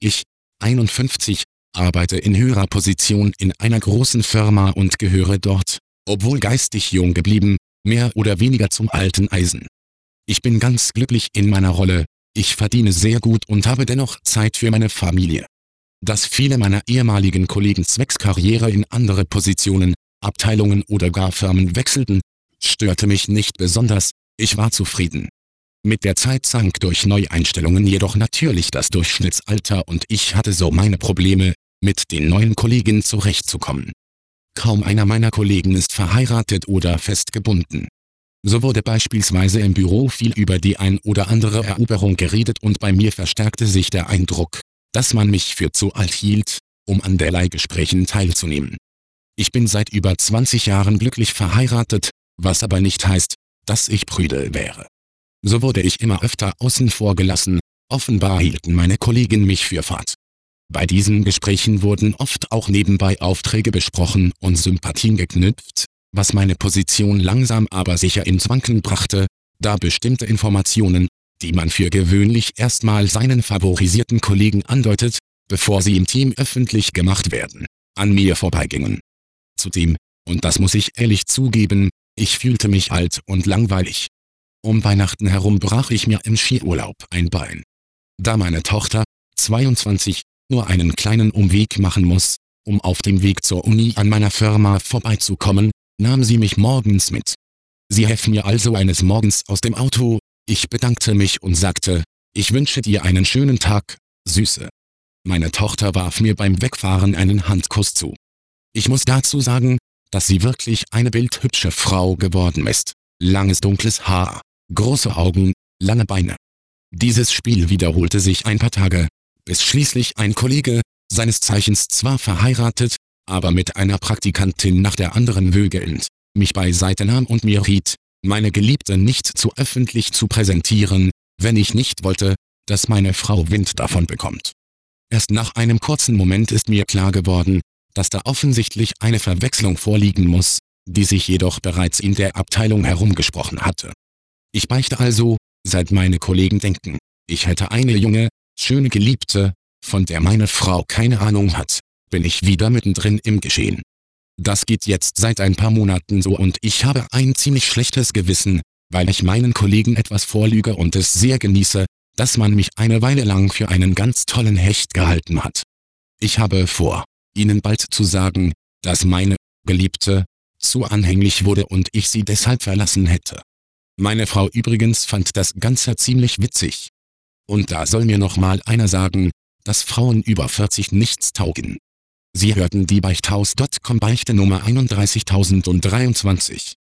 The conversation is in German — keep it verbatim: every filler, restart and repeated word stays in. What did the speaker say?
Ich, einundfünfzig, arbeite in höherer Position in einer großen Firma und gehöre dort, obwohl geistig jung geblieben, mehr oder weniger zum alten Eisen. Ich bin ganz glücklich in meiner Rolle, ich verdiene sehr gut und habe dennoch Zeit für meine Familie. Dass viele meiner ehemaligen Kollegen zwecks Karriere in andere Positionen, Abteilungen oder gar Firmen wechselten, störte mich nicht besonders, ich war zufrieden. Mit der Zeit sank durch Neueinstellungen jedoch natürlich das Durchschnittsalter und ich hatte so meine Probleme, mit den neuen Kollegen zurechtzukommen. Kaum einer meiner Kollegen ist verheiratet oder festgebunden. So wurde beispielsweise im Büro viel über die ein oder andere Eroberung geredet und bei mir verstärkte sich der Eindruck, dass man mich für zu alt hielt, um an derlei Gesprächen teilzunehmen. Ich bin seit über zwanzig Jahren glücklich verheiratet, was aber nicht heißt, dass ich prüde wäre. So wurde ich immer öfter außen vor gelassen, offenbar hielten meine Kollegen mich für fad. Bei diesen Gesprächen wurden oft auch nebenbei Aufträge besprochen und Sympathien geknüpft, was meine Position langsam aber sicher ins Wanken brachte, da bestimmte Informationen, die man für gewöhnlich erstmal seinen favorisierten Kollegen andeutet, bevor sie im Team öffentlich gemacht werden, an mir vorbeigingen. Zudem, und das muss ich ehrlich zugeben, ich fühlte mich alt und langweilig. Um Weihnachten herum brach ich mir im Skiurlaub ein Bein. Da meine Tochter, zweiundzwanzig, nur einen kleinen Umweg machen muss, um auf dem Weg zur Uni an meiner Firma vorbeizukommen, nahm sie mich morgens mit. Sie half mir also eines Morgens aus dem Auto, ich bedankte mich und sagte, ich wünsche dir einen schönen Tag, Süße. Meine Tochter warf mir beim Wegfahren einen Handkuss zu. Ich muss dazu sagen, dass sie wirklich eine bildhübsche Frau geworden ist. Langes dunkles Haar, große Augen, lange Beine. Dieses Spiel wiederholte sich ein paar Tage, bis schließlich ein Kollege, seines Zeichens zwar verheiratet, aber mit einer Praktikantin nach der anderen wögelnd, mich beiseite nahm und mir riet, meine Geliebte nicht zu öffentlich zu präsentieren, wenn ich nicht wollte, dass meine Frau Wind davon bekommt. Erst nach einem kurzen Moment ist mir klar geworden, dass da offensichtlich eine Verwechslung vorliegen muss, die sich jedoch bereits in der Abteilung herumgesprochen hatte. Ich beichte also, seit meine Kollegen denken, ich hätte eine junge, schöne Geliebte, von der meine Frau keine Ahnung hat, bin ich wieder mittendrin im Geschehen. Das geht jetzt seit ein paar Monaten so und ich habe ein ziemlich schlechtes Gewissen, weil ich meinen Kollegen etwas vorlüge und es sehr genieße, dass man mich eine Weile lang für einen ganz tollen Hecht gehalten hat. Ich habe vor, Ihnen bald zu sagen, dass meine Geliebte zu anhänglich wurde und ich sie deshalb verlassen hätte. Meine Frau übrigens fand das Ganze ziemlich witzig. Und da soll mir noch mal einer sagen, dass Frauen über vierzig nichts taugen. Sie hörten die Beichthaus Punkt com Beichte Nummer einunddreißigtausenddreiundzwanzig.